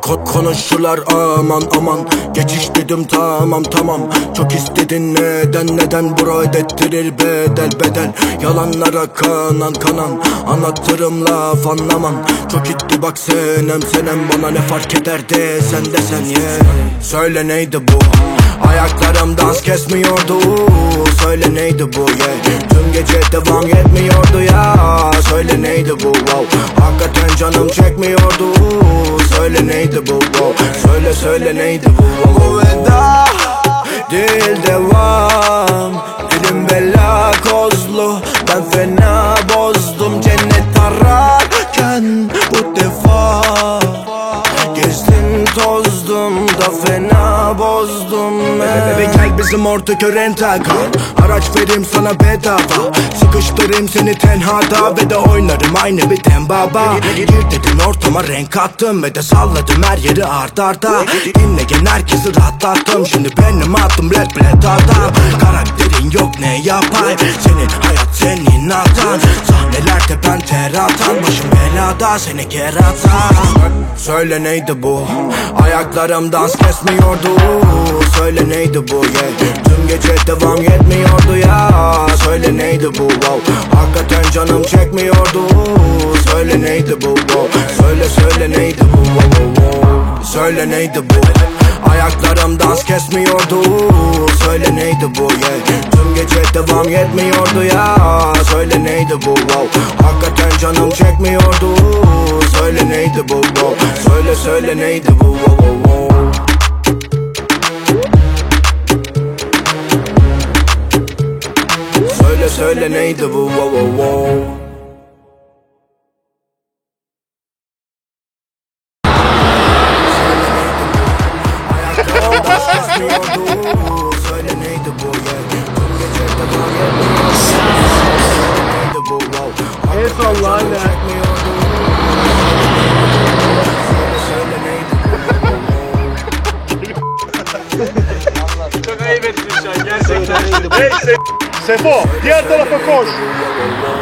Konuşurlar aman aman, geçiş dedim tamam tamam. Çok istedin neden bro, ödettirir bedel. Yalanlara kanan anlatırım laf anlamam. Çok gitti bak senem bana ne fark ederdi sen desen yeah. Söyle neydi bu, ayaklarım dans kesmiyordu. Söyle neydi bu yeah. Tüm gece devam etmiyordu ya. Söyle neydi bu wow. Hakikaten canım çekmiyordu. Söyle neydi bu wow. Söyle neydi bu wow. Bu veda değil devam. Dilim bela kozlu, ben fena bozdum. Cennet ararken bu defa gezdim tozdum da fena bozdum. Bebe gel bizim ortak rental kal, araç vereyim sana bedava. Sıkıştırayım seni tenhada ve de oynarım aynı bir baba. Gir dedin ortama renk attım ve de salladım her yeri arda. Dinleyen herkesi rahatlattım, şimdi benim adım Red adam. Karakterin yok ne yapayım, senin hayat senin hatan. Sahnelerde ben ter atan, başım belada seni keratan. Söyle neydi bu, ayaklarım dans kesmiyordu. Söyle neydi bu yeah. Tüm gece devam etmiyordu ya. Söyle neydi bu wow. Hakikaten canım çekmiyordu. Söyle neydi bu wow. Söyle neydi bu wow. Söyle neydi bu, ayaklarım dans kesmiyordu. Söyle neydi bu yeah. Tüm gece devam etmiyordu ya. Söyle neydi bu wow. Hakikaten canım çekmiyordu. Söyle neydi bu wow. Söyle neydi bu wow. Söyle neydi bu wow. Söyle neydi bu yeah. Tüm gece devam etmiyordu. Neydi bu wow. Hakikaten canım çekmiyordu. Söyle neydi bu. Çok ayıp ettin şu an gerçekten. Hey Sefo, diğer tarafa koş.